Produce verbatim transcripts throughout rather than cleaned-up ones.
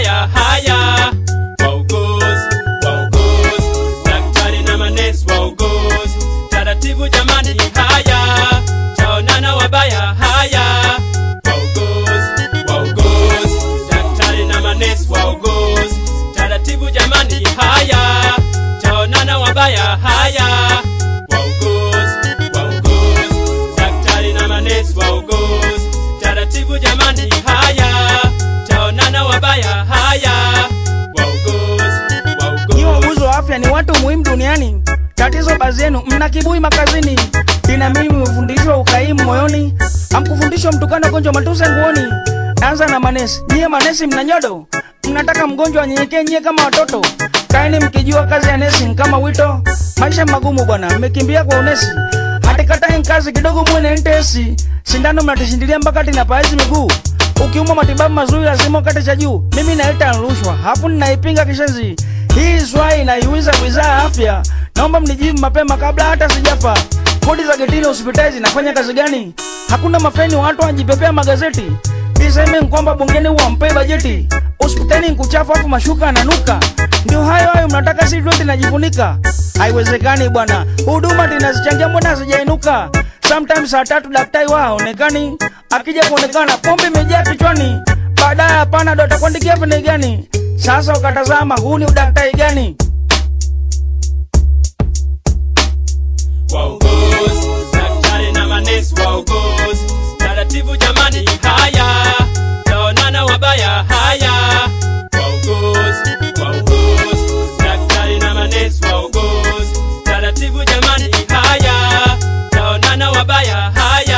wabaya haya. Wauguzi, wauguzi, daktari na manesi wauguzi, taratibu jamani haya, taonana wabaya haya. Wauguzi, wauguzi, daktari na manesi wauguzi, taratibu jamani haya, taonana wabaya haya. Wauguzi, wauguzi, daktari na manesi wauguzi, taratibu jamani haya, taonana wabaya haya. Wauguzi, wauguzi. Ni wauguzi wa afya ni watu muhimu duniani. Tatizo baadhi yenu mna kiburi makazini. Ina mimi mfundishwa ukaimu moyoni. Hamkufundishwa mtukano gonjwa matusa nguoni. Anza na manesi. Nyie manesi mna nyodo. Mnataka mgonjwa anyenyekee nyie kama watoto. Kaeni mkijua kazi ya nesi kama wito. Maisha magumu bwana, mmekimbia kwa unesi. Hatikatae kazi kidogo muwe na intesi. Sindano mnatishindilia mpaka tina paezi miguu. Ukiumwa matibabu mazuri lazima ukate cha juu. Mimi naita rushwa, hapo ninaipinga kishenzi. Hii swali inaiuliza Wizara ya Afya. Naomba mnijibu mapema kabla hata sijafa. Kodi za getini hospitali zinafanya kazi gani? Hakuna mafeni, watu wanajipepea magazeti. Iseme kwamba bungeni huwampe bajeti. Hospitali nkuchafu hapo mashuka ananuka. Ndio hayo hayo mnataka sisi wote najifunika. Haiwezekani bwana. Huduma tunazichangia mbona hazijainuka? Sometimes saa tatu daktari wao haonekani. Akija kuonekana pombe imejaa kichwani. Baadaye hapana ndo atakuandikia pene gani? Sasa ukatazama huu ni udaktari gani? Wauguzi, daktari na manesi wauguzi, taratibu jamani haya, taonana wabaya haya. Wauguzi, wauguzi, daktari na manesi wauguzi, taratibu jamani haya, taonana wabaya haya.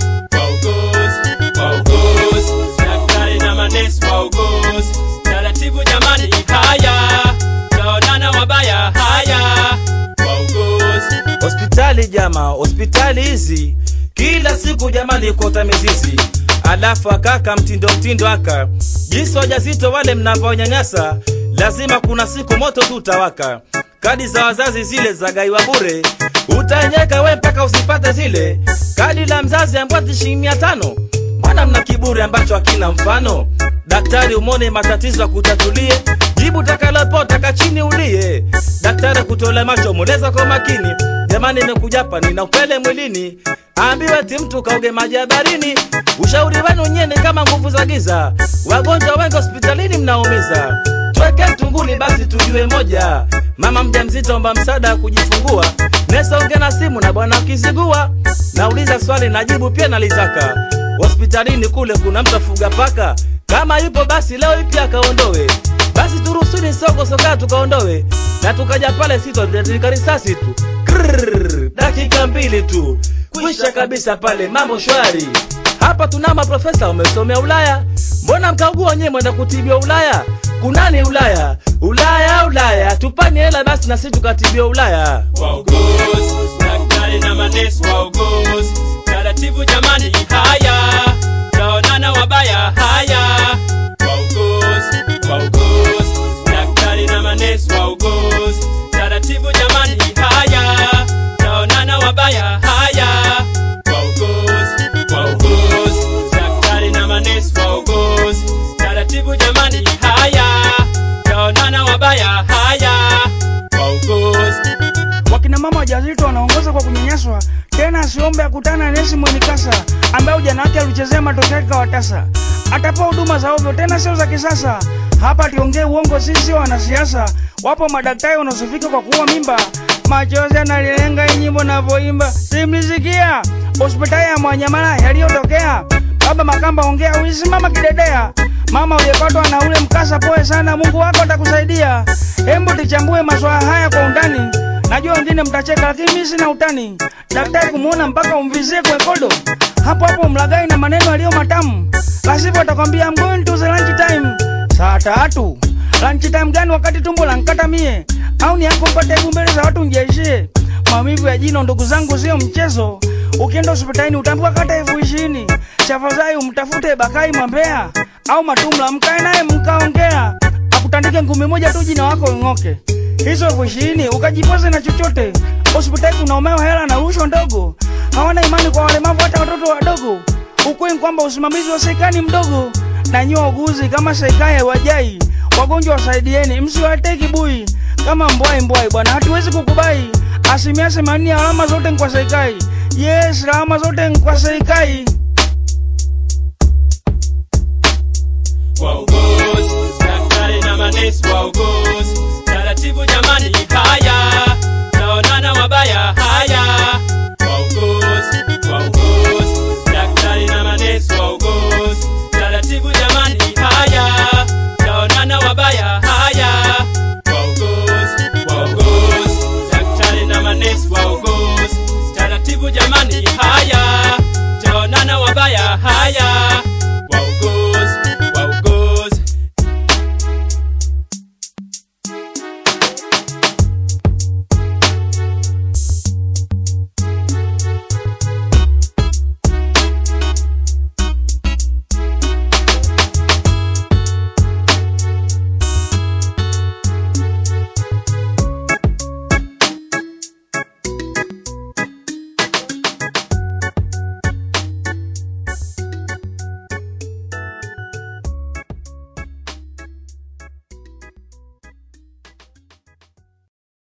Wauguzi, wauguzi, daktari na manesi wauguzi, taratibu jamani haya, taonana wabaya haya. Wauguzi. Hospitali jama, hospitali hizi kila siku jamani kota mizizi. Alafu akaka mtindo mtindo aka jinsi wajazito wale mnavonyanyasa, lazima kuna siku moto tutawaka. Kadi za wazazi zile za gaiwa bure, utanyeka we mpaka usipate zile. Kadi la mzazi ambati shilingi mia tano, mbona mna kiburi ambacho hakina mfano? Daktari umone matatizo ya kutatulie, jibu takalopo taka chini ulie. Daktari kutole macho mweleza kwa makini, jamani nimekuja hapa nina upele mwilini. Ambiwe eti mtu kaoge maji ya baharini. Ushauri wenu nyene kama nguvu za giza, wagonjwa wengi hospitalini mnaumiza. Tuweke tunguli basi tujue moja, mama mjamzito omba msaada kujifungua. Nesa onge na simu na bwana ukizigua. Nauliza swali najibu pia nalitaka, hospitalini kule kuna mtu afuga paka? Kama yupo basi leo ipi akaondowe. Basi turusuni soko soka tukaondowe. Na tukaja pale sito tunatika risasi tu. Krrrr, dakika mbili tu kuisha kabisa pale mambo shwari. Hapa tunama profesa umesomea Ulaya. Mbona mkaugua nyewe mwenda kutibia Ulaya? Kunani Ulaya? Ulaya Ulaya, tupani hela basi na sisi tukatibia Ulaya. Wauguzi, daktari na manesi wauguzi, taratibu jamani haya, taonana wabaya haya. Wauguzi, wauguzi, daktari na manesi wauguzi, taratibu jamani haya, taonana wabaya haya. Wauguzi, wauguzi, daktari na manesi wauguzi, taratibu jamani haya, taonana wabaya haya. Wauguzi. Wakina mama wajawazito wanaongoza kwa kunyanyaswa. Tena asiombe akutana nesi mwenye kasa ambaye ujana wake alichezea matokeo yake watasa. Atapewa huduma za ovyo tena sio za kisasa. Hapa tiongee uongo sisi wanasiasa. Wapo madaktari wanaosifika kwa kuua mimba. Machozi yanalilenga nyimbo navyoimba. Simlisikia hospitali ya Mwanyamala yaliyotokea. Baba Makamba ongea uisimama kidedea. Mama uliyepatwa na ule mkasa poe sana, Mungu wako atakusaidia. Hembu tichambue maswala haya kwa undani. Najua wengine mtacheka lakini mimi sina utani. Daktari kumuona mpaka umvizie kwa kodo. Hapo hapo mlagai na maneno yaliyo matamu. Lasipo atakwambia I'm going to the lunch time. Saa tatu. Lunch time gani wakati tumbo lankata mie? Au ni yako mpate hebu mbele za watu njeishie. Maumivu ya jino ndugu zangu sio mchezo. Ukienda hospitalini utaambiwa kata elfu ishirini. Tafadhali umtafute Bakai Mwambea au Matumla mkae naye mkaongea. Akutandike ngumi moja tu jina wako ngoke. Hizo elfu ishirini ukajipoze na chochote. Hospitali kunaomewa hela na rushwa ndogo. Hawana imani kwa walemavu hata watoto wadogo. Ukweli kwamba usimamizi wa serikali mdogo. Na nyinyi wauguzi kama serikali hawajai. wagonjwa wasaidieni, msiwate kibui kama mbwai mbwai bwana, hatuwezi kukubai. Asilimia themanini alama zote kwa serikali. Yes, alama zote kwa serikali.